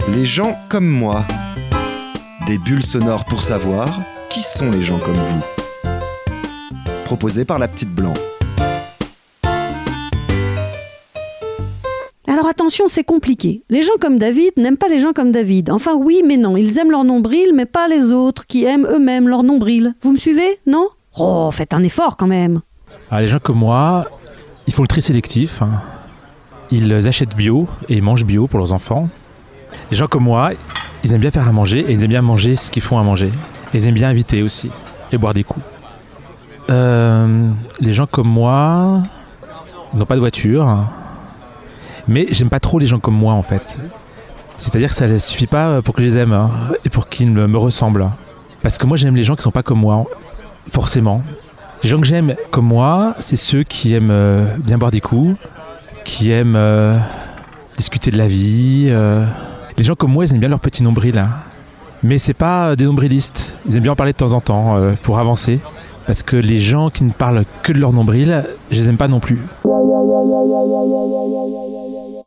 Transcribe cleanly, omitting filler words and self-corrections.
Les gens comme moi. Des bulles sonores pour savoir qui sont les gens comme vous. Proposé par la petite Blanc. Alors attention, c'est compliqué. Les gens comme David n'aiment pas les gens comme David. Enfin oui, mais non. Ils aiment leur nombril, mais pas les autres, qui aiment eux-mêmes leur nombril. Vous me suivez, non ? Oh, faites un effort quand même. Alors, les gens comme moi, ils font le tri sélectif. Ils achètent bio et mangent bio pour leurs enfants. Les gens comme moi, ils aiment bien faire à manger et ils aiment bien manger ce qu'ils font à manger. Et ils aiment bien inviter aussi et boire des coups. Les gens comme moi, ils n'ont pas de voiture. Mais j'aime pas trop les gens comme moi en fait. C'est-à-dire que ça ne suffit pas pour que je les aime et pour qu'ils me ressemblent. Parce que moi j'aime les gens qui sont pas comme moi, forcément. Les gens que j'aime comme moi, c'est ceux qui aiment bien boire des coups, qui aiment discuter de la vie. Les gens comme moi, ils aiment bien leur petit nombril. Mais c'est pas des nombrilistes. Ils aiment bien en parler de temps en temps pour avancer. Parce que les gens qui ne parlent que de leur nombril, je les aime pas non plus.